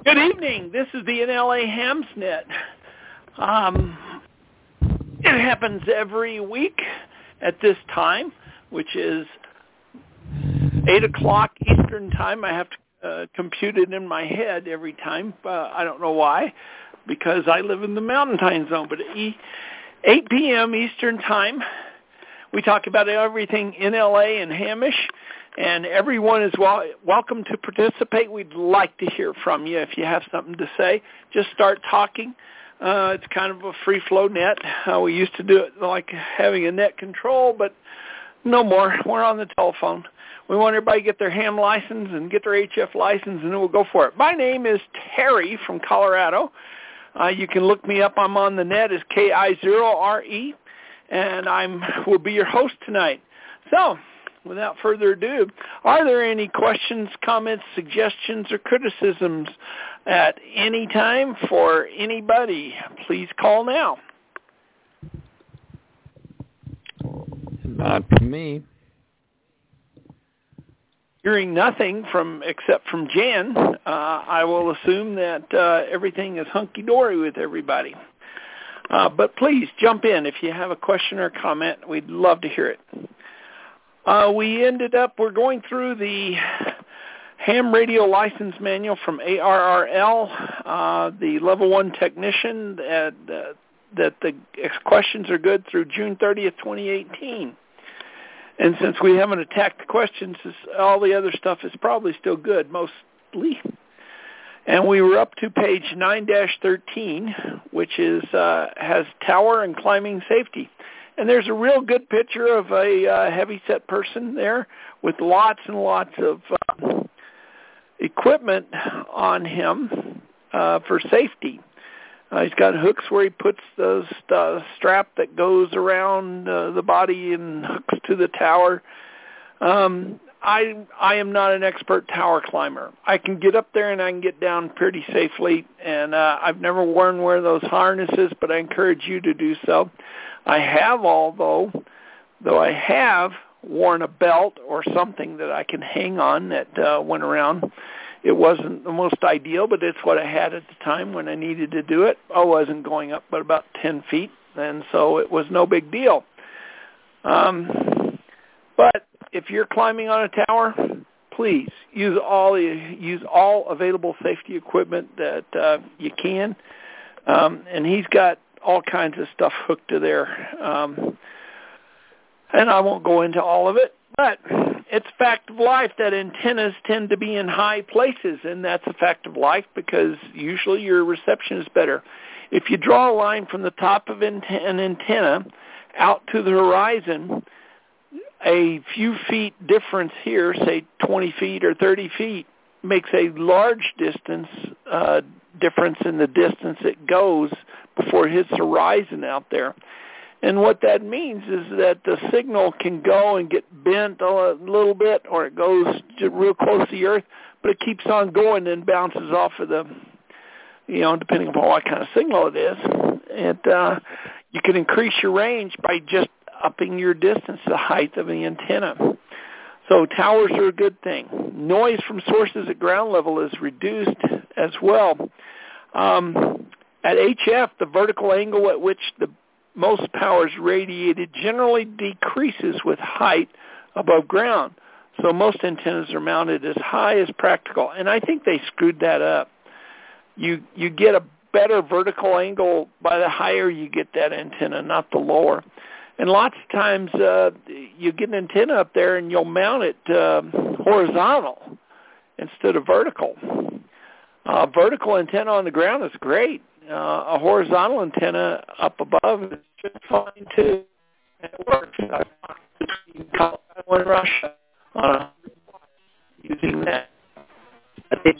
Good evening. This is the NLA Hamsnet. It happens every week at this time, which is 8 o'clock Eastern time. I have to compute it in my head every time. I don't know why, because I live in the Mountain Time Zone. But at 8 p.m. Eastern time, we talk about everything NLA and Hamish. And everyone is welcome to participate. We'd like to hear from you. If you have something to say, just start talking. It's kind of a free-flow net. We used to do it like having a net control, but no more. We're on the telephone. We want everybody to get their ham license and get their HF license, and then we'll go for it. My name is Terry from Colorado. You can look me up. I'm on the net as KI0RE, and will be your host tonight. So, without further ado, are there any questions, comments, suggestions, or criticisms at any time for anybody? Please call now. Not for me. Hearing nothing except from Jan, I will assume that everything is hunky-dory with everybody. But please jump in if you have a question or comment. We'd love to hear it. We're going through the ham radio license manual from ARRL, the level 1 technician, that the questions are good through June 30th, 2018. And since we haven't attacked the questions, all the other stuff is probably still good, mostly. And we were up to page 9-13, which has tower and climbing safety. And there's a real good picture of a heavy-set person there with lots and lots of equipment on him for safety. He's got hooks where he puts the strap that goes around the body and hooks to the tower. I am not an expert tower climber. I can get up there and I can get down pretty safely, and I've never worn one of those harnesses, but I encourage you to do so. I have, though I have worn a belt or something that I can hang on that went around. It wasn't the most ideal, but it's what I had at the time when I needed to do it. I wasn't going up but about 10 feet, and so it was no big deal. But if you're climbing on a tower, please use all available safety equipment that you can. And he's got all kinds of stuff hooked to there. And I won't go into all of it, but it's a fact of life that antennas tend to be in high places, and that's a fact of life because usually your reception is better. If you draw a line from the top of an antenna out to the horizon, a few feet difference here, say 20 feet or 30 feet, makes a large distance difference in the distance it goes before it hits the horizon out there. And what that means is that the signal can go and get bent a little bit, or it goes real close to the earth, but it keeps on going and bounces off of the, depending upon what kind of signal it is. You can increase your range by just upping your distance, the height of the antenna. So towers are a good thing. Noise from sources at ground level is reduced as well. At HF, the vertical angle at which the most power is radiated generally decreases with height above ground. So most antennas are mounted as high as practical, and I think they screwed that up. You get a better vertical angle by the higher you get that antenna, not the lower. And lots of times you get an antenna up there and you'll mount it horizontal instead of vertical. Vertical antenna on the ground is great. A horizontal antenna up above is just fine too. It works. I've talked between Colorado and Russia using that. I think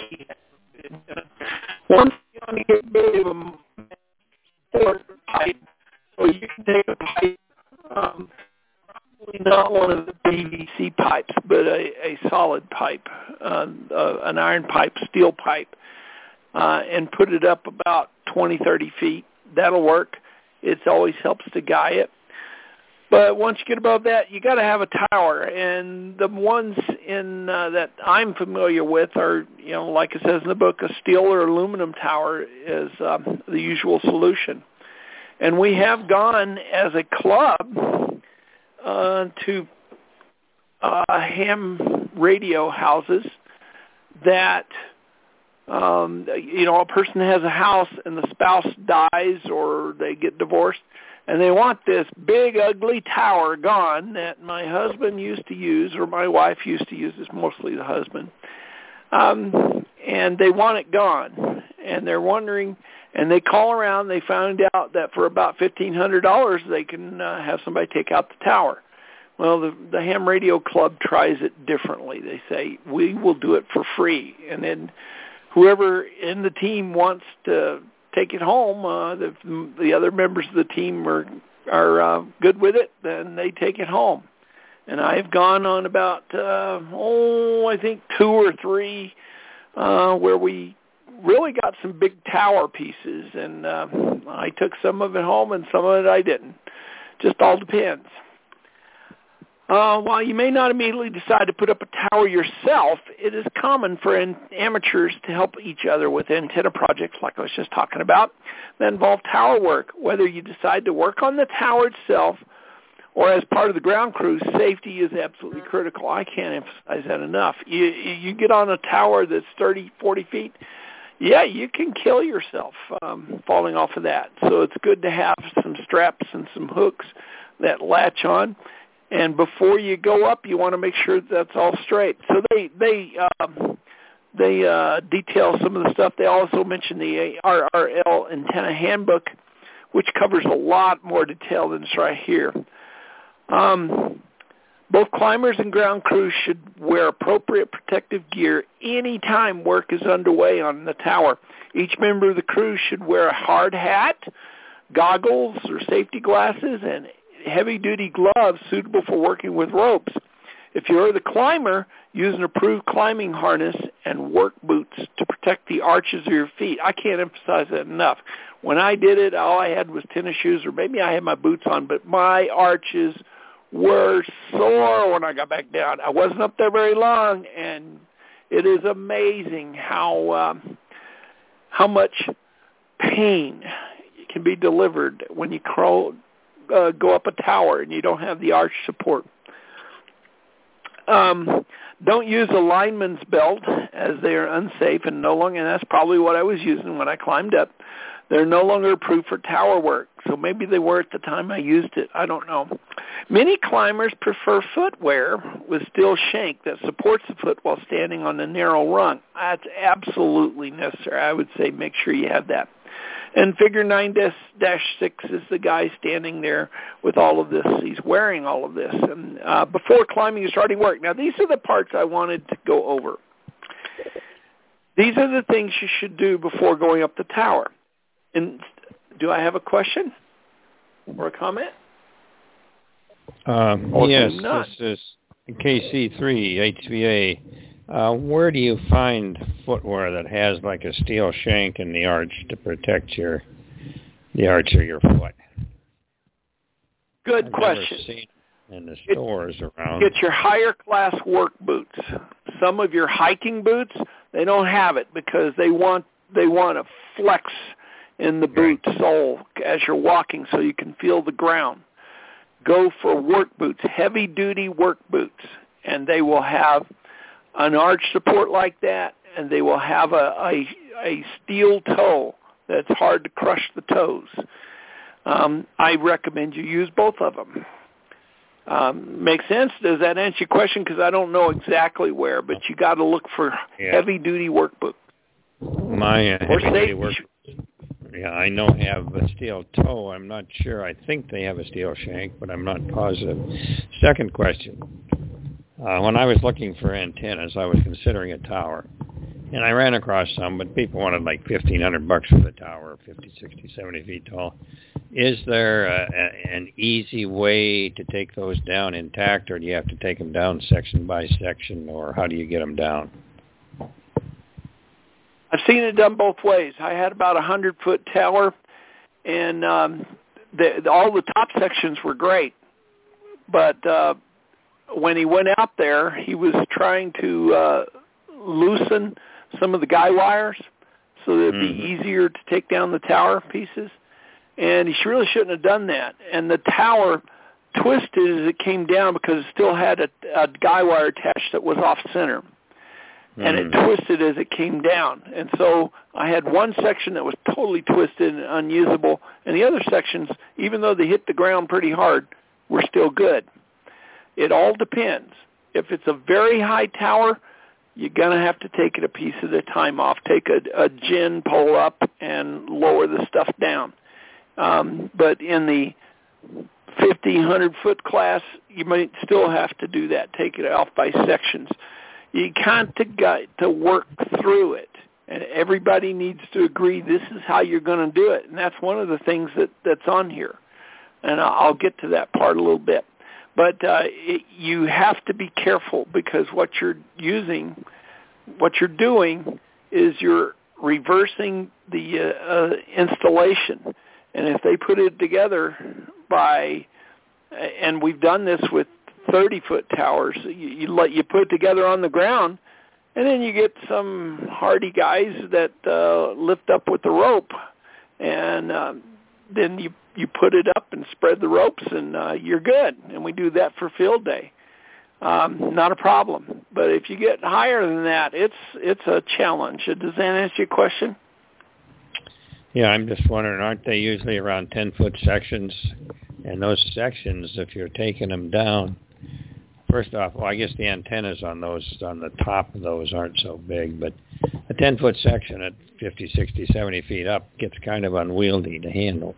once you want to get rid of a pipe, so you can take a pipe, probably not one of the PVC pipes, but a solid pipe, an iron pipe, steel pipe, and put it up about 20, 30 feet. That'll work. It always helps to guy it. But once you get above that, you got to have a tower, and the ones in that I'm familiar with are, like it says in the book, a steel or aluminum tower is the usual solution. And we have gone as a club to ham radio houses that, a person has a house and the spouse dies or they get divorced, and they want this big, ugly tower gone that my husband used to use, or my wife used to use. It's mostly the husband. And they want it gone. And they're wondering, and they call around. They found out that for about $1,500, they can have somebody take out the tower. Well, the ham radio club tries it differently. They say, we will do it for free. And then whoever in the team wants to take it home, the other members of the team are good with it, then they take it home. And I've gone on about, I think 2 or 3 where we really got some big tower pieces, and I took some of it home and some of it I didn't. Just all depends. While you may not immediately decide to put up a tower yourself, it is common for amateurs to help each other with antenna projects like I was just talking about that involve tower work. Whether you decide to work on the tower itself or as part of the ground crew, safety is absolutely critical. I can't emphasize that enough. You get on a tower that's 30, 40 feet, you can kill yourself falling off of that. So it's good to have some straps and some hooks that latch on. And before you go up, you want to make sure that's all straight. So they detail some of the stuff. They also mention the RRL Antenna Handbook, which covers a lot more detail than is right here. Both climbers and ground crews should wear appropriate protective gear any time work is underway on the tower. Each member of the crew should wear a hard hat, goggles or safety glasses, and heavy-duty gloves suitable for working with ropes. If you're the climber, use an approved climbing harness and work boots to protect the arches of your feet. I can't emphasize that enough. When I did it, all I had was tennis shoes, or maybe I had my boots on, but my arches were sore when I got back down. I wasn't up there very long, and it is amazing how much pain can be delivered when you go up a tower and you don't have the arch support. Don't use a lineman's belt, as they are unsafe and no longer, and that's probably what I was using when I climbed up. They're no longer approved for tower work, so maybe they were at the time I used it. I don't know. Many climbers prefer footwear with steel shank that supports the foot while standing on the narrow rung. That's absolutely necessary. I would say make sure you have that. And figure 9-6 is the guy standing there with all of this. He's wearing all of this. And before climbing and starting work. Now, these are the parts I wanted to go over. These are the things you should do before going up the tower. And do I have a question or a comment? Yes, this is KC3 HVA. Where do you find footwear that has like a steel shank in the arch to protect the arch of your foot? Good I've question. Never seen it in the stores around. Get your higher class work boots. Some of your hiking boots, they don't have it because they want a flex in the boot sole as you're walking so you can feel the ground. Go for work boots, heavy-duty work boots, and they will have an arch support like that, and they will have a steel toe that's hard to crush the toes. I recommend you use both of them. Makes sense? Does that answer your question? Because I don't know exactly where, but you got to look for heavy-duty work boots. My heavy-duty work. Yeah, I know have a steel toe. I'm not sure. I think they have a steel shank, but I'm not positive. Second question. When I was looking for antennas, I was considering a tower. And I ran across some, but people wanted like $1,500 for the tower, 50, 60, 70 feet tall. Is there an easy way to take those down intact, or do you have to take them down section by section, or how do you get them down? I've seen it done both ways. I had about a 100-foot tower, and all the top sections were great. But when he went out there, he was trying to loosen some of the guy wires so that it'd be easier to take down the tower pieces. And he really shouldn't have done that. And the tower twisted as it came down because it still had a guy wire attached that was off center. And it twisted as it came down. And so I had one section that was totally twisted and unusable, and the other sections, even though they hit the ground pretty hard, were still good. It all depends. If it's a very high tower, you're going to have to take it a piece at a time off. Take a gin pole up and lower the stuff down. But in the 50, 100-foot class, you might still have to do that, take it off by sections. You can't get to work through it, and everybody needs to agree this is how you're going to do it, and that's one of the things that's on here, and I'll get to that part a little bit. But you have to be careful because what you're doing is you're reversing the installation, and if they put it together and we've done this with 30-foot towers, you put it together on the ground, and then you get some hardy guys that lift up with the rope, and then you put it up and spread the ropes, and you're good. And we do that for field day. Not a problem. But if you get higher than that, it's a challenge. Does that answer your question? Yeah, I'm just wondering, aren't they usually around 10-foot sections? And those sections, if you're taking them down, first off, well, I guess the antennas on the top of those aren't so big, but a 10-foot section at 50, 60, 70 feet up gets kind of unwieldy to handle.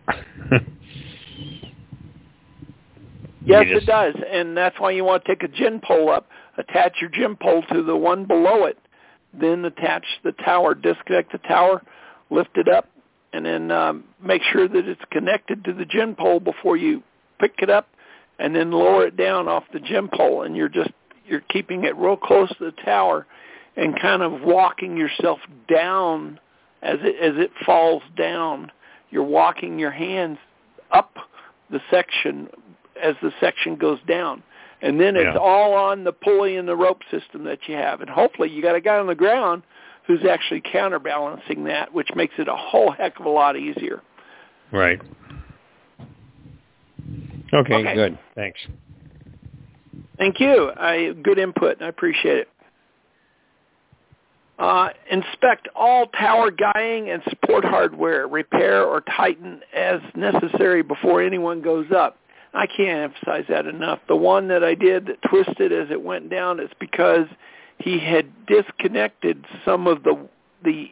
Yes, it does, and that's why you want to take a gin pole up, attach your gin pole to the one below it, then attach the tower, disconnect the tower, lift it up, and then make sure that it's connected to the gin pole before you pick it up, and then lower it down off the gym pole, and you're keeping it real close to the tower and kind of walking yourself down as it falls down. You're walking your hands up the section as the section goes down. And then it's all on the pulley and the rope system that you have. And hopefully you got a guy on the ground who's actually counterbalancing that, which makes it a whole heck of a lot easier. Right. Okay, good. Thanks. Thank you. Good input, and I appreciate it. Inspect all tower guying and support hardware. Repair or tighten as necessary before anyone goes up. I can't emphasize that enough. The one that I did that twisted as it went down is because he had disconnected some of the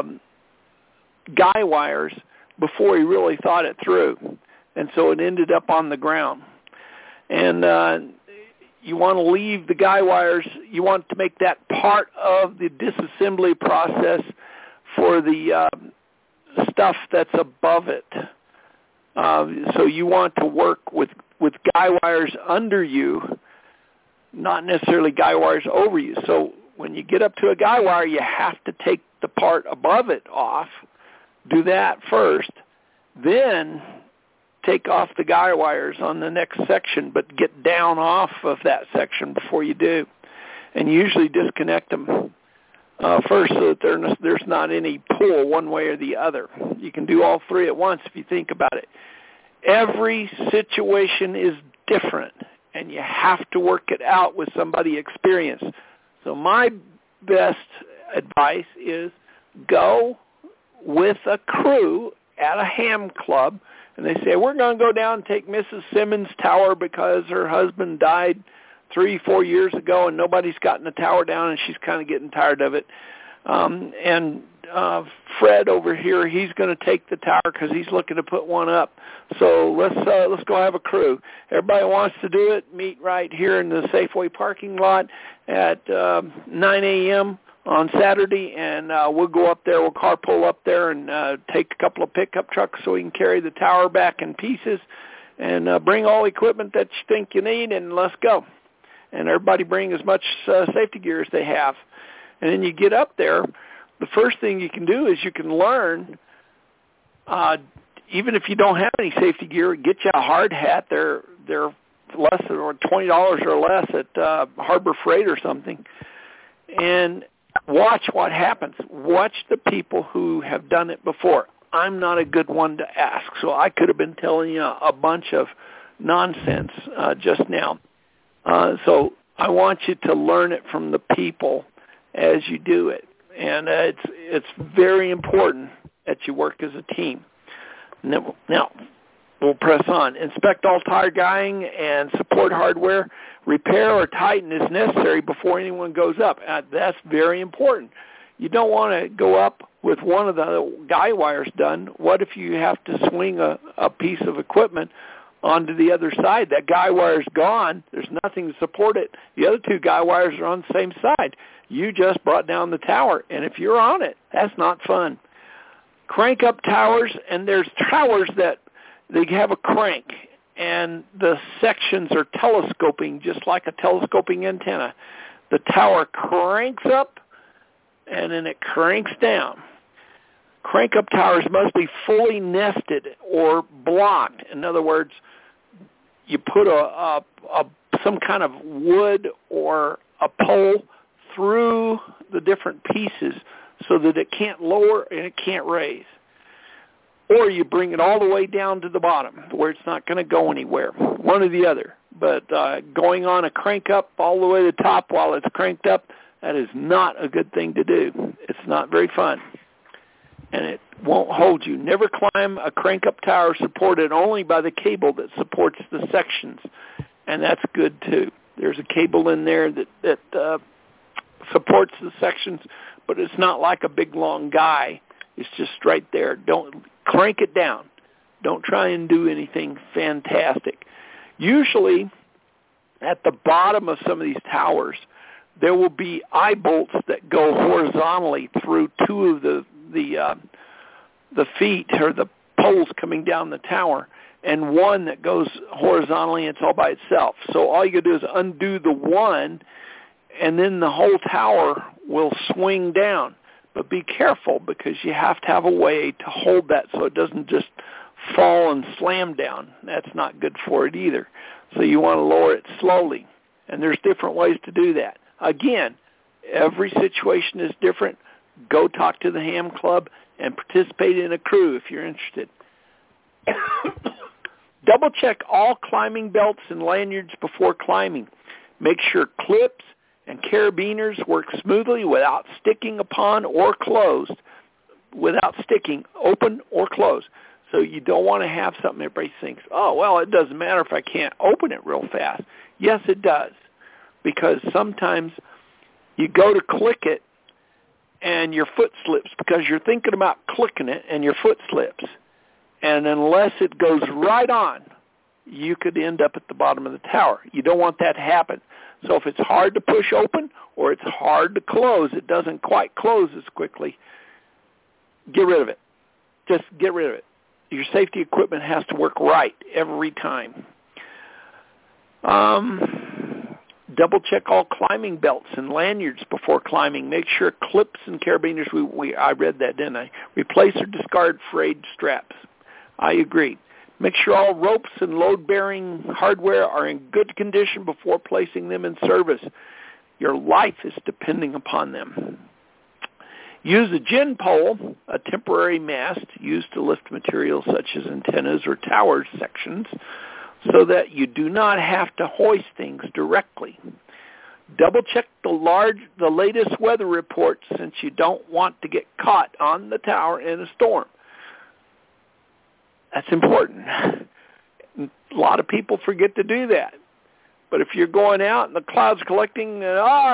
guy wires before he really thought it through. And so it ended up on the ground. And you want to leave the guy wires, you want to make that part of the disassembly process for the stuff that's above it. So you want to work with guy wires under you, not necessarily guy wires over you. So when you get up to a guy wire, you have to take the part above it off. Do that first. Then take off the guy wires on the next section, but get down off of that section before you do. And usually disconnect them first so that there's not any pull one way or the other. You can do all three at once if you think about it. Every situation is different, and you have to work it out with somebody experienced. So my best advice is go with a crew at a ham club, and they say, we're going to go down and take Mrs. Simmons' tower because her husband died 3-4 years ago and nobody's gotten the tower down and she's kind of getting tired of it. And Fred over here, he's going to take the tower because he's looking to put one up. So let's go have a crew. Everybody wants to do it. Meet right here in the Safeway parking lot at 9 a.m. on Saturday, and we'll go up there. We'll carpool up there and take a couple of pickup trucks so we can carry the tower back in pieces and bring all the equipment that you think you need, and let's go. And everybody bring as much safety gear as they have. And then you get up there, the first thing you can do is you can learn, even if you don't have any safety gear, get you a hard hat. They're less than or $20 or less at Harbor Freight or something, and watch what happens. Watch the people who have done it before. I'm not a good one to ask, so I could have been telling you a bunch of nonsense just now. So I want you to learn it from the people as you do it, and it's very important that you work as a team. Now, we'll press on. Inspect all tire guying and support hardware. Repair or tighten is necessary before anyone goes up. That's very important. You don't want to go up with one of the guy wires done. What if you have to swing a piece of equipment onto the other side? That guy wire's gone. There's nothing to support it. The other two guy wires are on the same side. You just brought down the tower, and if you're on it, that's not fun. Crank up towers, and there's towers that they have a crank, and the sections are telescoping, just like a telescoping antenna. The tower cranks up, and then it cranks down. Crank-up towers must be fully nested or blocked. In other words, you put some kind of wood or a pole through the different pieces so that it can't lower and it can't raise. Or you bring it all the way down to the bottom where it's not going to go anywhere, one or the other. But going on a crank-up all the way to the top while it's cranked up, that is not a good thing to do. It's not very fun, and it won't hold you. Never climb a crank-up tower supported only by the cable that supports the sections, and that's good too. There's a cable in there that supports the sections, but it's not like a big, long guy. It's just right there. Don't crank it down. Don't try and do anything fantastic. Usually, at the bottom of some of these towers, there will be eye bolts that go horizontally through two of the feet or the poles coming down the tower, and one that goes horizontally, and it's all by itself. So all you got to do is undo the one, and then the whole tower will swing down. But be careful, because you have to have a way to hold that so it doesn't just fall and slam down. That's not good for it either. So you want to lower it slowly, and there's different ways to do that. Again, every situation is different. Go talk to the Ham Club and participate in a crew if you're interested. Double-check all climbing belts and lanyards before climbing. Make sure clips and carabiners work smoothly without sticking upon or closed, without sticking open or closed. So you don't want to have something everybody thinks, oh, well, it doesn't matter if I can't open it real fast. Yes, it does, because sometimes you go to click it and your foot slips because you're thinking about clicking it and your foot slips. And unless it goes right on, you could end up at the bottom of the tower. You don't want that to happen. So if it's hard to push open or it's hard to close, it doesn't quite close as quickly, get rid of it. Just get rid of it. Your safety equipment has to work right every time. Double-check all climbing belts and lanyards before climbing. Make sure clips and carabiners, I read that, didn't I? Replace or discard frayed straps. I agree. Make sure all ropes and load-bearing hardware are in good condition before placing them in service. Your life is depending upon them. Use a gin pole, a temporary mast used to lift materials such as antennas or tower sections, so that you do not have to hoist things directly. Double-check the latest weather reports, since you don't want to get caught on the tower in a storm. That's important. A lot of people forget to do that. But if you're going out and the clouds collecting,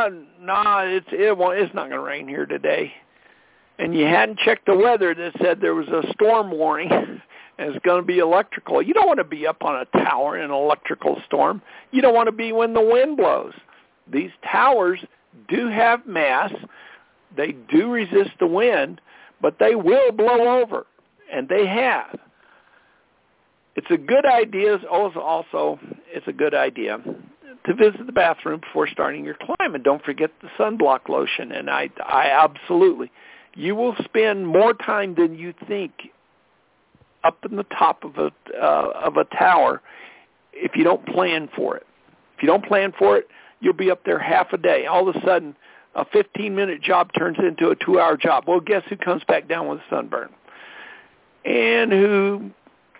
it's not going to rain here today, and you hadn't checked the weather that said there was a storm warning and it's going to be electrical, you don't want to be up on a tower in an electrical storm. You don't want to be when the wind blows. These towers do have mass. They do resist the wind, but they will blow over, and they have. It's a good idea. Also, it's a good idea to visit the bathroom before starting your climb, and don't forget the sunblock lotion. And I absolutely, you will spend more time than you think up in the top of a tower if you don't plan for it. If you don't plan for it, you'll be up there half a day. All of a sudden, a 15-minute job turns into a 2-hour job. Well, guess who comes back down with a sunburn? And who,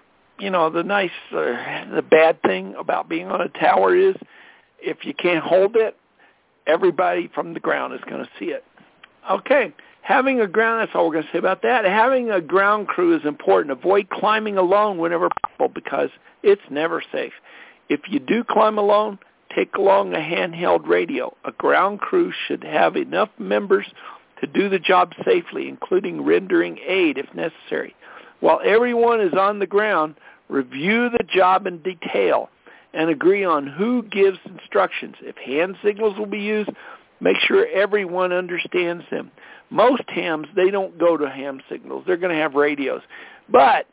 the bad thing about being on a tower is if you can't hold it, everybody from the ground is going to see it. Okay, that's all we're going to say about that. Having a ground crew is important. Avoid climbing alone whenever possible because it's never safe. If you do climb alone, take along a handheld radio. A ground crew should have enough members to do the job safely, including rendering aid if necessary. While everyone is on the ground, review the job in detail and agree on who gives instructions. If hand signals will be used, make sure everyone understands them. Most hams, they don't go to ham signals. They're going to have radios. But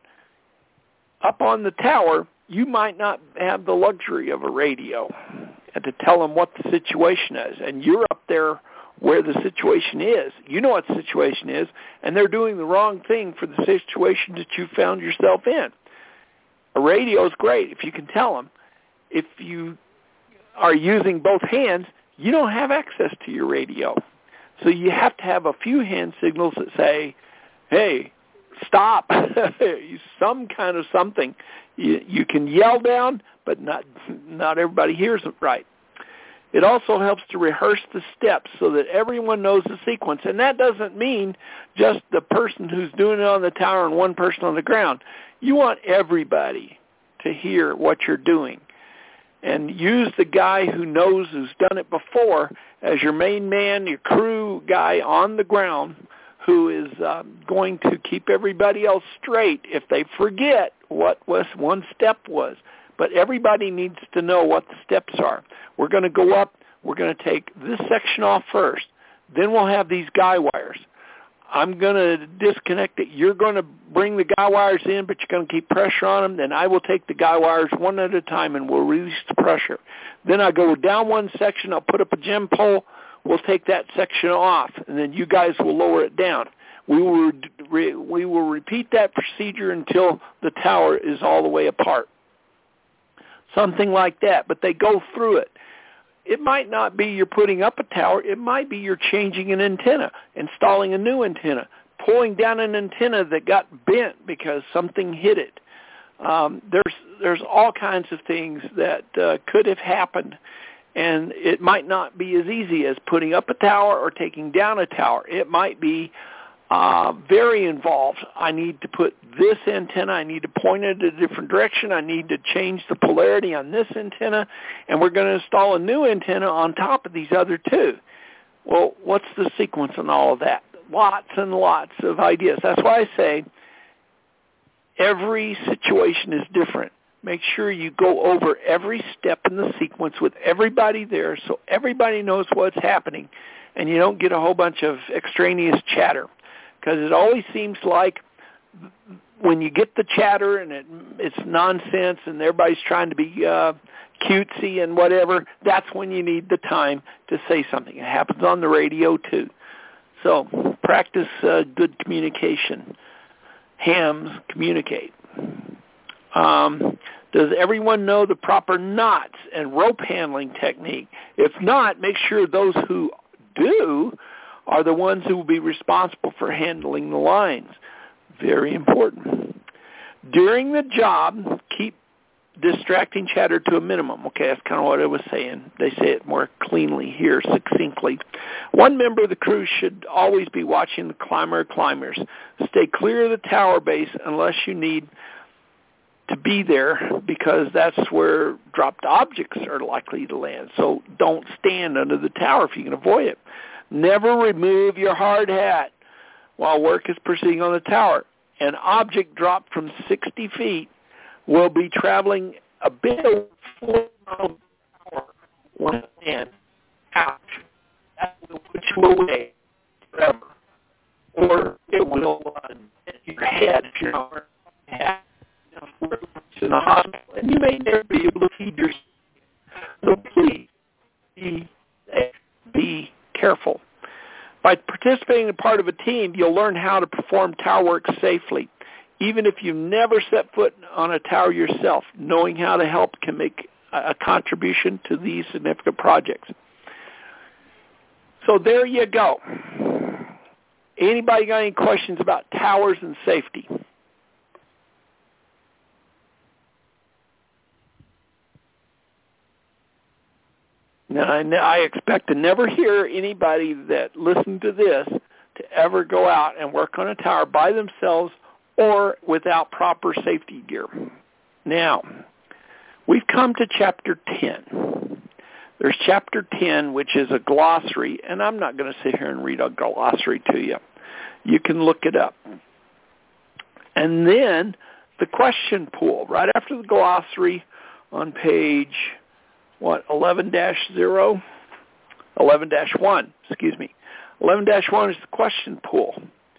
up on the tower, you might not have the luxury of a radio and to tell them what the situation is. And you're up there where the situation is. You know what the situation is, and they're doing the wrong thing for the situation that you found yourself in. A radio is great if you can tell them. If you are using both hands, you don't have access to your radio. So you have to have a few hand signals that say, hey, stop, some kind of something. You can yell down, but not everybody hears it right. It also helps to rehearse the steps so that everyone knows the sequence. And that doesn't mean just the person who's doing it on the tower and one person on the ground. You want everybody to hear what you're doing. And use the guy who knows, who's done it before, as your main man, your crew guy on the ground, who is going to keep everybody else straight if they forget what one step was. But everybody needs to know what the steps are. We're going to go up. We're going to take this section off first. Then we'll have these guy wires. I'm going to disconnect it. You're going to bring the guy wires in, but you're going to keep pressure on them. Then I will take the guy wires one at a time, and we'll release the pressure. Then I go down one section. I'll put up a gem pole. We'll take that section off, and then you guys will lower it down. We will repeat that procedure until the tower is all the way apart. Something like that, but they go through it. It might not be you're putting up a tower. It might be you're changing an antenna, installing a new antenna, pulling down an antenna that got bent because something hit it. There's all kinds of things that could have happened, and it might not be as easy as putting up a tower or taking down a tower. It might be very involved. I need to put this antenna, I need to point it in a different direction, I need to change the polarity on this antenna, and we're going to install a new antenna on top of these other two. Well, what's the sequence on all of that? Lots and lots of ideas. That's why I say every situation is different. Make sure you go over every step in the sequence with everybody there so everybody knows what's happening, and you don't get a whole bunch of extraneous chatter. Because it always seems like when you get the chatter and it's nonsense and everybody's trying to be cutesy and whatever, that's when you need the time to say something. It happens on the radio too. So practice good communication. Hams communicate. Does everyone know the proper knots and rope handling technique? If not, make sure those who do are the ones who will be responsible for handling the lines. Very important. During the job, keep distracting chatter to a minimum. Okay, that's kind of what I was saying. They say it more cleanly here, succinctly. One member of the crew should always be watching the climber or climbers. Stay clear of the tower base unless you need to be there, because that's where dropped objects are likely to land. So don't stand under the tower if you can avoid it. Never remove your hard hat while work is proceeding on the tower. An object dropped from 60 feet will be traveling a bit over 4 miles an hour when it lands. Ouch. That will put you away forever. Or it will hit your head if you're not wearing a hat. In the hospital, and you may never be able to feed yourself. So please be careful. By participating in part of a team, you'll learn how to perform tower work safely. Even if you've never set foot on a tower yourself, knowing how to help can make a contribution to these significant projects. So there you go. Anybody got any questions about towers and safety? Now, I expect to never hear anybody that listened to this to ever go out and work on a tower by themselves or without proper safety gear. Now, we've come to Chapter 10. There's Chapter 10, which is a glossary, and I'm not going to sit here and read a glossary to you. You can look it up. And then the question pool, right after the glossary on page 11-0? 11-1, excuse me. 11-1 is the question pool.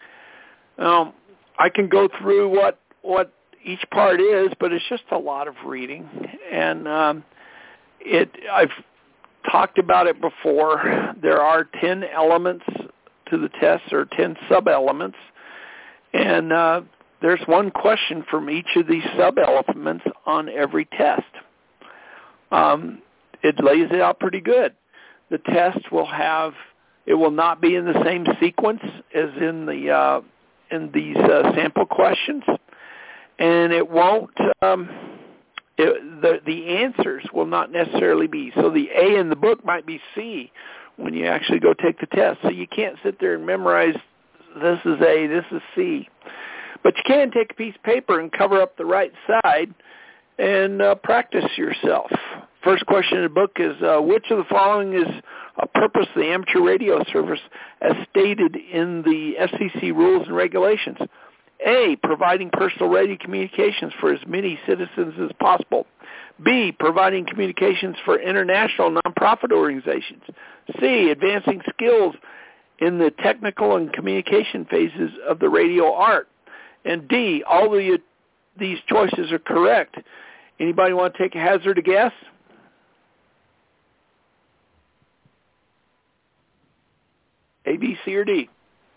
I can go through what each part is, but it's just a lot of reading. And I've talked about it before. There are 10 elements to the test, or 10 sub-elements. And there's one question from each of these sub-elements on every test. It lays it out pretty good. The test will not be in the same sequence as in these sample questions, and it won't. The answers will not necessarily be. So the A in the book might be C when you actually go take the test. So you can't sit there and memorize this is A, this is C. But you can take a piece of paper and cover up the right side and practice yourself. First question in the book is, which of the following is a purpose of the amateur radio service as stated in the FCC rules and regulations? A, providing personal radio communications for as many citizens as possible. B, providing communications for international nonprofit organizations. C, advancing skills in the technical and communication phases of the radio art. And D, all these choices are correct. Anybody want to take a hazard a guess? A, B, C, or D?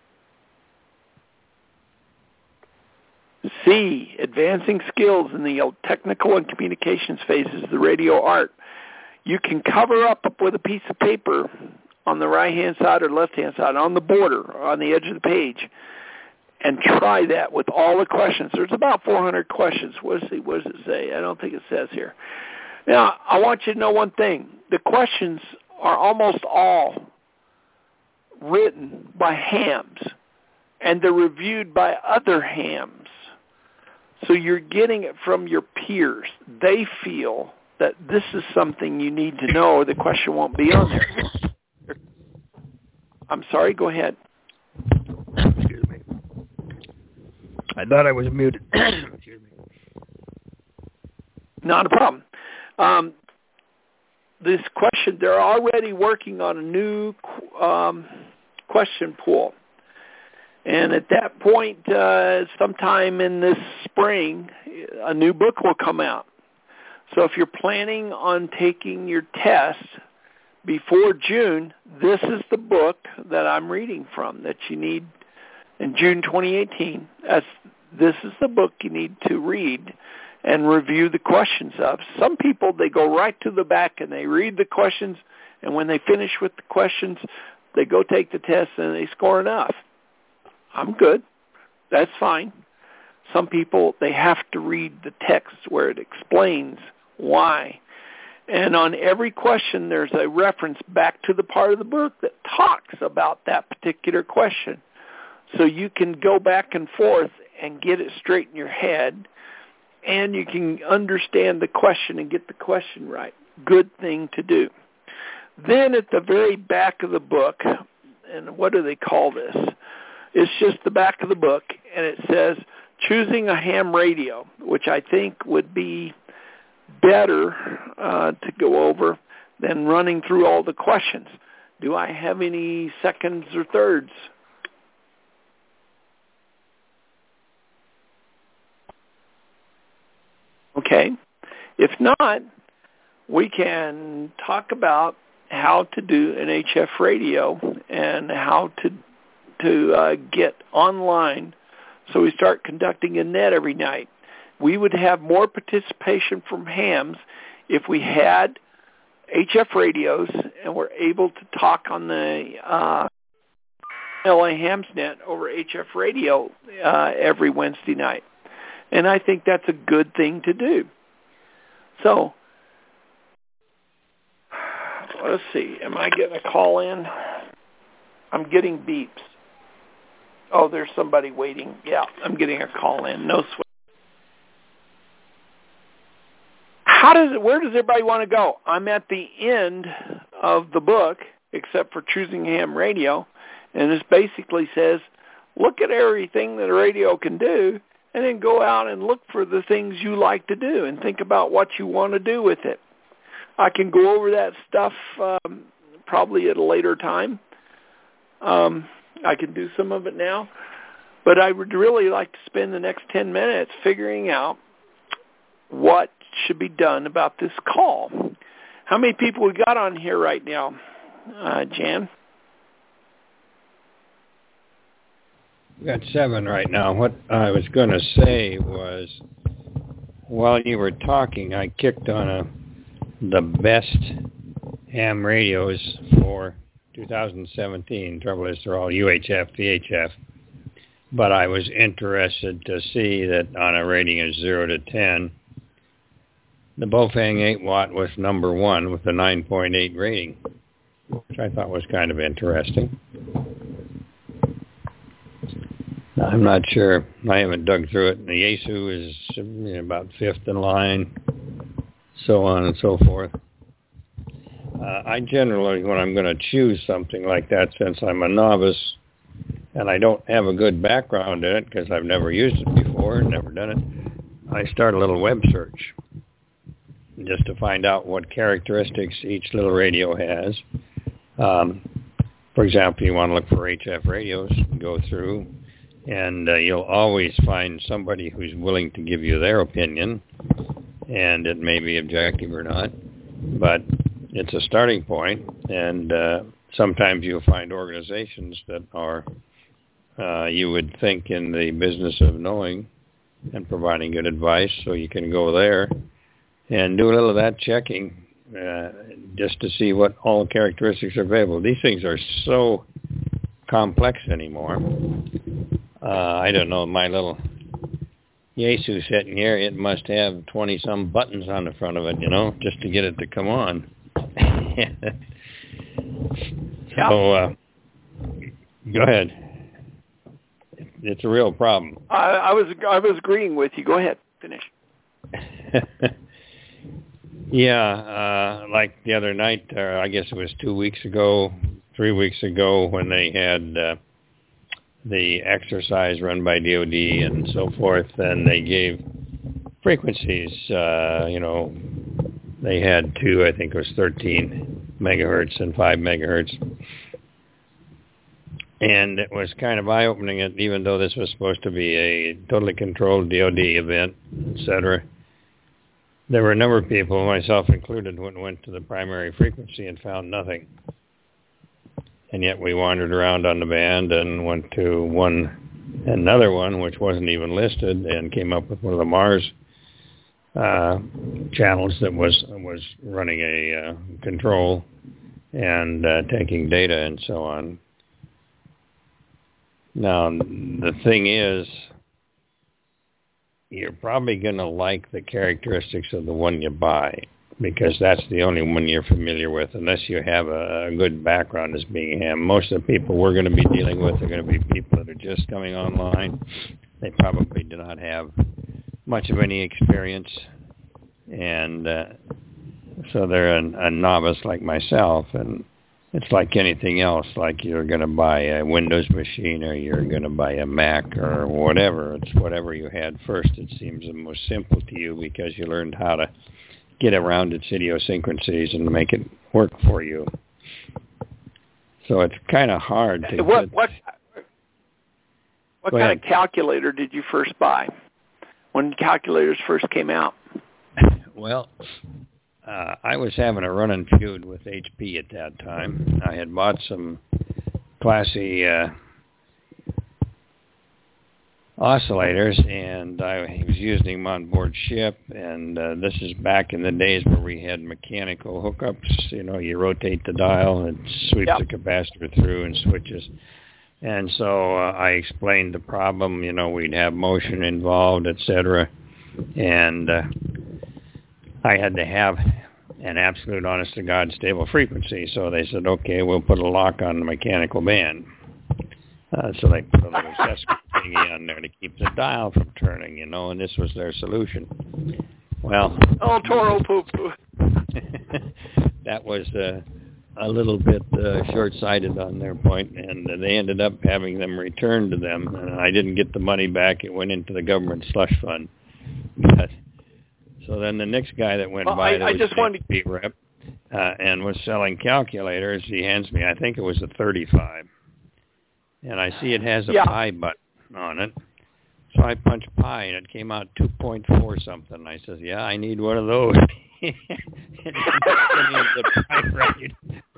C, advancing skills in the technical and communications phases of the radio art. You can cover up with a piece of paper on the right-hand side or left-hand side, on the border, or on the edge of the page, and try that with all the questions. There's about 400 questions. What does it say? I don't think it says here. Now, I want you to know one thing. The questions are almost all written by hams, and they're reviewed by other hams. So you're getting it from your peers. They feel that this is something you need to know or the question won't be on there. I'm sorry, go ahead. Excuse me. I thought I was muted. Excuse me. Not a problem. This question, they're already working on a new question pool. And at that point, sometime in this spring, a new book will come out. So if you're planning on taking your test before June, this is the book that I'm reading from that you need in June 2018. This is the book you need to read and review the questions of. Some people, they go right to the back and they read the questions, and when they finish with the questions, they go take the test and they score enough. I'm good. That's fine. Some people, they have to read the text where it explains why. And on every question, there's a reference back to the part of the book that talks about that particular question. So you can go back and forth and get it straight in your head, and you can understand the question and get the question right. Good thing to do. Then at the very back of the book, and what do they call this? It's just the back of the book, and it says, choosing a ham radio, which I think would be better to go over than running through all the questions. Do I have any seconds or thirds? Okay. If not, we can talk about how to do an HF radio and how to get online So we start conducting a net every night. We would have more participation from hams if we had HF radios and were able to talk on the LA Hamsnet over HF radio every Wednesday night. And I think that's a good thing to do. So, let's see. Am I getting a call in? I'm getting beeps. Oh, there's somebody waiting. Yeah, I'm getting a call in. No sweat. Where does everybody want to go? I'm at the end of the book, except for choosing ham radio, and this basically says, look at everything that a radio can do, and then go out and look for the things you like to do and think about what you want to do with it. I can go over that stuff probably at a later time. I can do some of it now, but I would really like to spend the next 10 minutes figuring out what should be done about this call. How many people we got on here right now, Jan? We got 7 right now. What I was going to say was, while you were talking, I kicked on the best ham radios for 2017. Trouble is, they're all UHF, VHF. But I was interested to see that on a rating of 0 to 10, the Bofang 8-watt was number 1 with a 9.8 rating, which I thought was kind of interesting. I'm not sure. I haven't dug through it. The Yaesu is about 5th in line, so on and so forth. I generally, when I'm going to choose something like that, since I'm a novice and I don't have a good background in it because I've never used it before, never done it, I start a little web search just to find out what characteristics each little radio has. For example, you want to look for HF radios, go through, and you'll always find somebody who's willing to give you their opinion, and it may be objective or not, but it's a starting point, and sometimes you'll find organizations that are, you would think, in the business of knowing and providing good advice, so you can go there and do a little of that checking just to see what all the characteristics are available. These things are so complex anymore. I don't know, my little Yaesu sitting here, it must have 20-some buttons on the front of it, just to get it to come on. So, go ahead. It's a real problem. I was agreeing with you. Go ahead. Finish. Yeah, like the other night, I guess it was 3 weeks ago, when they had the exercise run by DOD and so forth, and they gave frequencies, they had 2, I think it was 13 megahertz and 5 megahertz. And it was kind of eye-opening, even though this was supposed to be a totally controlled DOD event, etc. There were a number of people, myself included, who went to the primary frequency and found nothing. And yet we wandered around on the band and went to another one, which wasn't even listed, and came up with one of the Mars channels that was running a control and taking data and so on. Now, the thing is, you're probably going to like the characteristics of the one you buy, because that's the only one you're familiar with, unless you have a good background as being a ham. Most of the people we're going to be dealing with are going to be people that are just coming online. They probably do not have much of any experience, and so they're a novice like myself, and it's like anything else, like you're going to buy a Windows machine or you're going to buy a Mac or whatever. It's whatever you had first. It seems the most simple to you because you learned how to get around its idiosyncrasies and make it work for you. So it's kind of hard to What kind of calculator did you first buy when calculators first came out? Well, I was having a running feud with HP at that time. I had bought some classy oscillators, and I was using them on board ship, and this is back in the days where we had mechanical hookups. You know, you rotate the dial and sweeps the capacitor through and switches. And so I explained the problem. You know, we'd have motion involved, etc. And I had to have an absolute, honest-to-God, stable frequency. So they said, okay, we'll put a lock on the mechanical band. So they put a little Sesame thingy on there to keep the dial from turning, you know, and this was their solution. Well, Toro poo-poo. That was a little bit short-sighted on their point, and they ended up having them returned to them. And I didn't get the money back. It went into the government slush fund. But, so then the next guy that went by, there was an HP rep, and was selling calculators. He hands me, I think it was a 35. And I see it has a pi button on it. So I punched pi, and it came out 2.4 something. I says, yeah, I need one of those. And the pi rate.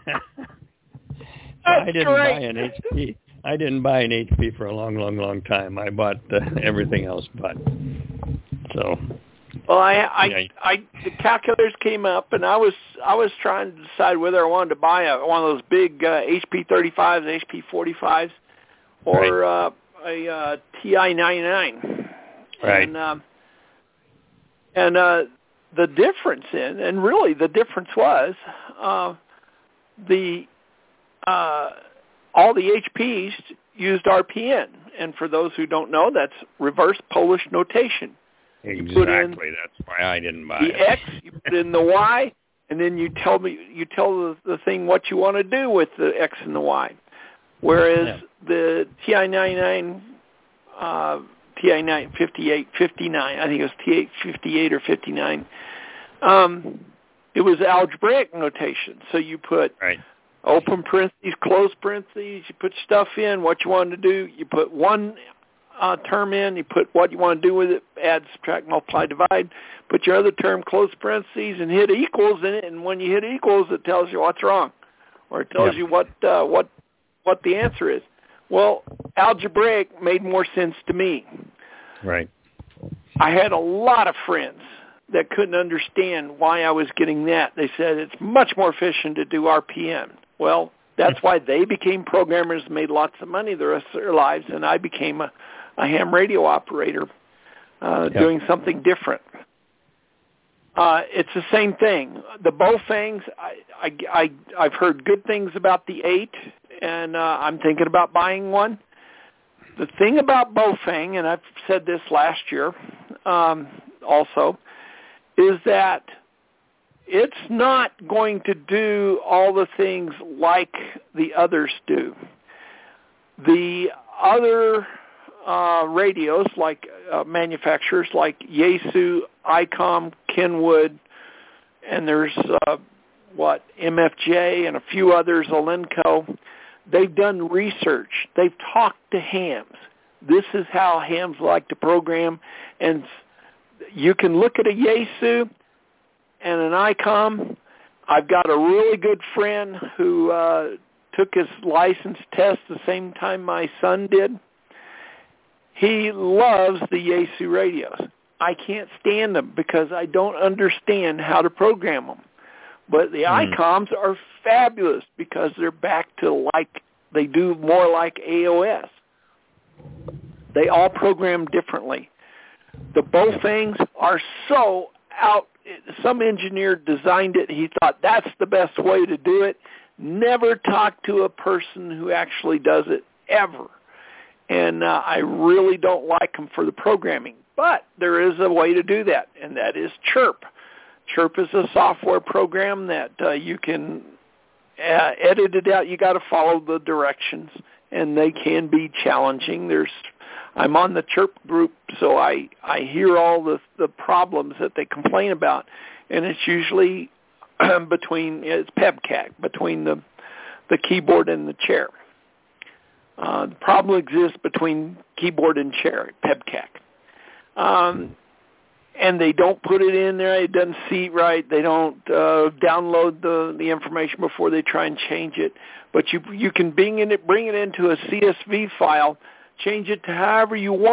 I didn't buy an HP. I didn't buy an HP for a long, long, long time. I bought everything else but. So. Well, the calculators came up, and I was trying to decide whether I wanted to buy one of those big HP 35s, HP 45s, or a TI 99. Right. And the difference and really the difference was all the HPs used RPN, and for those who don't know, that's reverse Polish notation. Exactly. That's why I didn't buy the X, you put in the Y, and then you tell the thing what you want to do with the X and the Y. Whereas the TI-99, TI-58, 59, I think it was TI-58 or 59, it was algebraic notation. So you put open parentheses, close parentheses, you put stuff in, what you wanted to do, you put one term in, you put what you want to do with it, add, subtract, multiply, divide, put your other term, close parentheses, and hit equals in it, and when you hit equals, it tells you what's wrong, or it tells you what the answer is. Well, algebraic made more sense to me. Right. I had a lot of friends that couldn't understand why I was getting that. They said it's much more efficient to do RPM. Well, that's why they became programmers and made lots of money the rest of their lives, and I became a ham radio operator doing something different. It's the same thing. The Baofengs, I've heard good things about the 8, and I'm thinking about buying one. The thing about Baofeng, and I've said this last year also, is that it's not going to do all the things like the others do. The other radios, like manufacturers like Yaesu, ICOM, Kenwood, and there's MFJ and a few others, Alenco, they've done research. They've talked to hams. This is how hams like to program, and you can look at a Yaesu and an ICOM. I've got a really good friend who took his license test the same time my son did. He loves the Yaesu radios. I can't stand them because I don't understand how to program them. But the ICOMs are fabulous because they're back to they do more like AOS. They all program differently. The Baofengs are so out. Some engineer designed it. He thought that's the best way to do it. Never talked to a person who actually does it ever. And I really don't like them for the programming. But there is a way to do that, and that is Chirp. Chirp is a software program that you can edit it out. You got to follow the directions, and they can be challenging. I'm on the Chirp group, so I hear all the problems that they complain about, and it's usually it's PEBCAC, between the keyboard and the chair. The problem exists between keyboard and chair, PEBCAC. And they don't put it in there. It doesn't seat right. They don't download the information before they try and change it. But you can bring it into a CSV file, change it to however you want,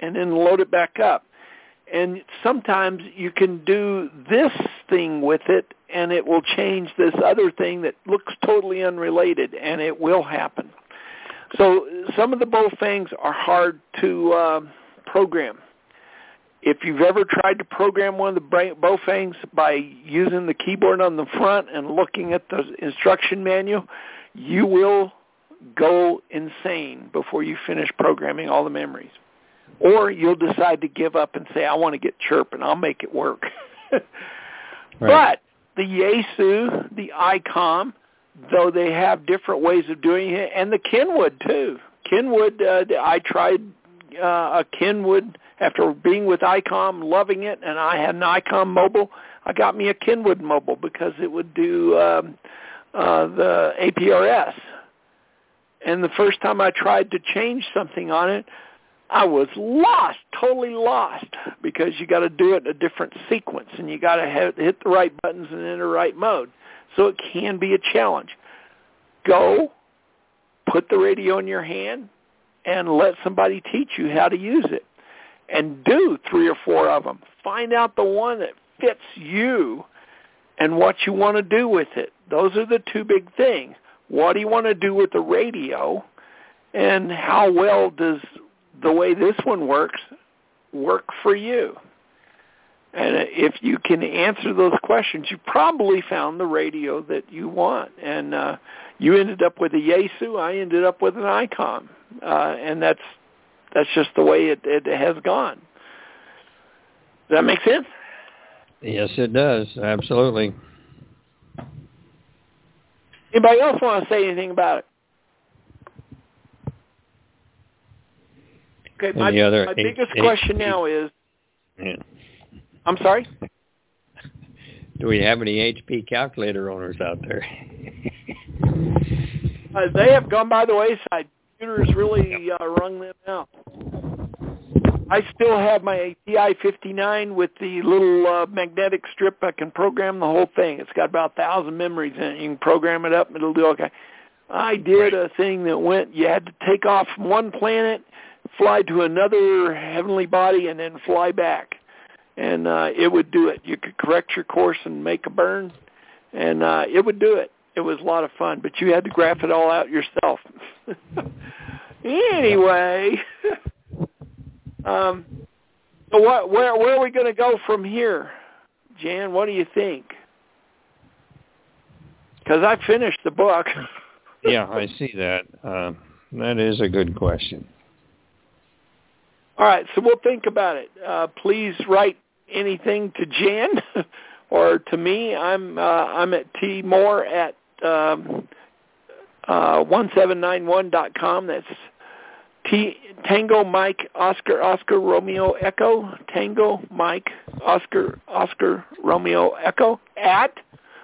and then load it back up. And sometimes you can do this thing with it, and it will change this other thing that looks totally unrelated, and it will happen. So some of the Baofengs are hard to program. If you've ever tried to program one of the Baofengs by using the keyboard on the front and looking at the instruction manual, you will go insane before you finish programming all the memories. Or you'll decide to give up and say, I want to get chirp, and I'll make it work. Right. But the Yaesu, the ICOM, though they have different ways of doing it, and the Kenwood, too. Kenwood, I tried a Kenwood after being with ICOM, loving it, and I had an ICOM mobile. I got me a Kenwood mobile because it would do the APRS. And the first time I tried to change something on it, I was lost, totally lost, because you got to do it in a different sequence, and you got to hit the right buttons and in the right mode. So it can be a challenge. Go, put the radio in your hand, and let somebody teach you how to use it. And do 3 or 4 of them. Find out the one that fits you and what you want to do with it. Those are the 2 big things. What do you want to do with the radio, and how well does the way this one work for you? And if you can answer those questions, you probably found the radio that you want. And you ended up with a Yaesu. I ended up with an ICOM. And that's just the way it has gone. Does that make sense? Yes, it does. Absolutely. Anybody else want to say anything about it? Okay, my biggest question now is... Yeah. I'm sorry? Do we have any HP calculator owners out there? They have gone by the wayside. Computers really wrung them out. I still have my TI-59 with the little magnetic strip. I can program the whole thing. It's got about 1,000 memories in it. You can program it up and it'll do okay. I did a thing that went, you had to take off from one planet, fly to another heavenly body, and then fly back. And it would do it. You could correct your course and make a burn, and it would do it. It was a lot of fun, but you had to graph it all out yourself. Anyway, so where are we going to go from here, Jan? What do you think? Because I finished the book. Yeah, I see that. That is a good question. All right, so we'll think about it. Please write anything to Jan or to me. I'm at tmore@1791.com. That's Tango Mike Oscar Oscar Romeo Echo, Tango Mike Oscar Oscar Romeo Echo at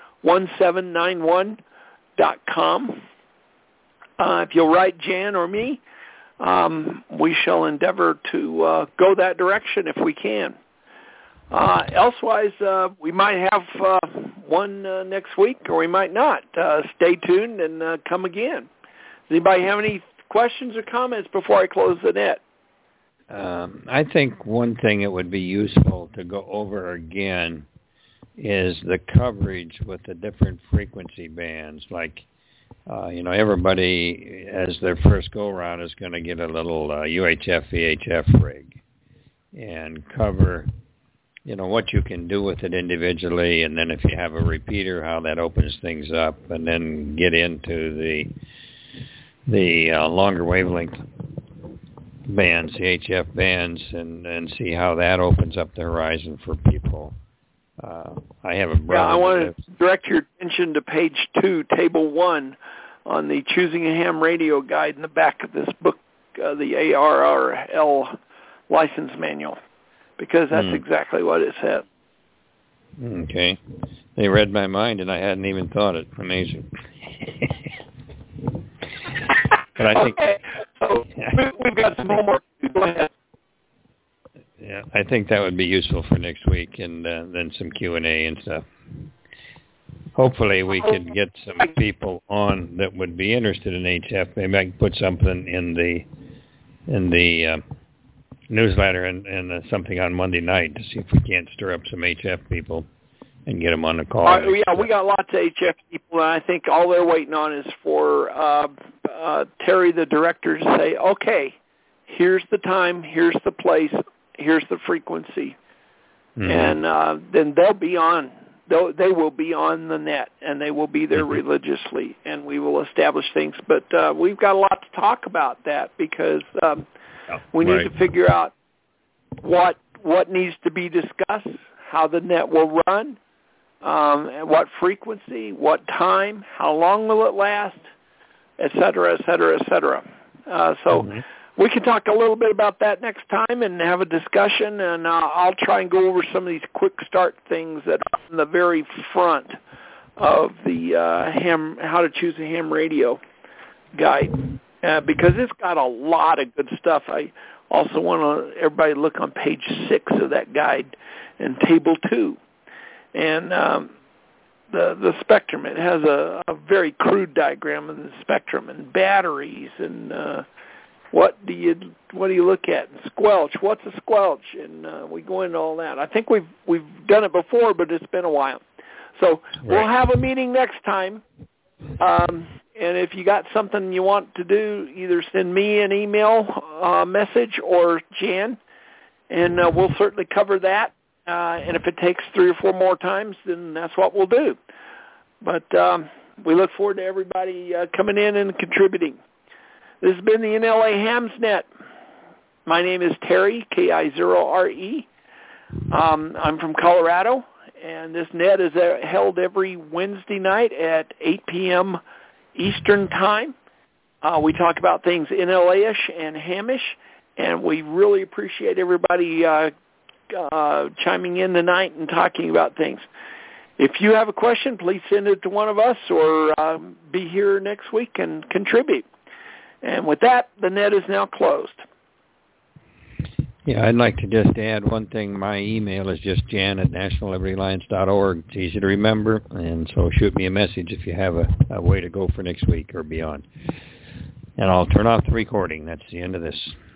1791.com. If you'll write Jan or me, we shall endeavor to go that direction if we can. Elsewise, we might have one next week, or we might not. Stay tuned and come again. Does anybody have any questions or comments before I close the net? I think one thing that would be useful to go over again is the coverage with the different frequency bands. Like, everybody, as their first go-around, is going to get a little UHF, VHF rig and cover, what you can do with it individually, and then if you have a repeater, how that opens things up, and then get into the longer wavelength bands, the HF bands, and see how that opens up the horizon for people. I have a brother. Yeah, I want to direct your attention to page 2, table 1, on the Choosing a Ham radio guide in the back of this book, the ARRL license manual, because that's exactly what it says. Okay. They read my mind, and I hadn't even thought it. Amazing. But I think, okay, so we've got some homework. Go ahead. Yeah, I think that would be useful for next week, and then some Q&A and stuff. Hopefully we could get some people on that would be interested in HF. Maybe I can put something in the newsletter and something on Monday night to see if we can't stir up some HF people and get them on the call. Yeah, we got lots of HF people, and I think all they're waiting on is for Terry, the director, to say, okay, here's the time, here's the place, here's the frequency. And then they'll be on. They will be on the net, and they will be there religiously, and we will establish things. But we've got a lot to talk about that because we need to figure out what needs to be discussed, how the net will run, and what frequency, what time, how long will it last, et cetera, et cetera, et cetera. We can talk a little bit about that next time and have a discussion, and I'll try and go over some of these quick start things that are on the very front of the How to Choose a Ham Radio guide, because it's got a lot of good stuff. I also want everybody to look on page 6 of that guide and table 2. And the spectrum, it has a very crude diagram of the spectrum and batteries and what do you look at? And squelch. What's a squelch? And we go into all that. I think we've done it before, but it's been a while. So we'll have a meeting next time. And if you got something you want to do, either send me an email message or Jan, and we'll certainly cover that. And if it takes 3 or 4 more times, then that's what we'll do. But we look forward to everybody coming in and contributing. This has been the NLA Hamsnet. My name is Terry, K-I-0-R-E. I'm from Colorado, and this net is held every Wednesday night at 8 p.m. Eastern Time. We talk about things NLA-ish and hamish, and we really appreciate everybody chiming in tonight and talking about things. If you have a question, please send it to one of us or be here next week and contribute. And with that, the net is now closed. Yeah, I'd like to just add one thing. My email is just jan@nationallibertyalliance.org. It's easy to remember, and so shoot me a message if you have a way to go for next week or beyond. And I'll turn off the recording. That's the end of this.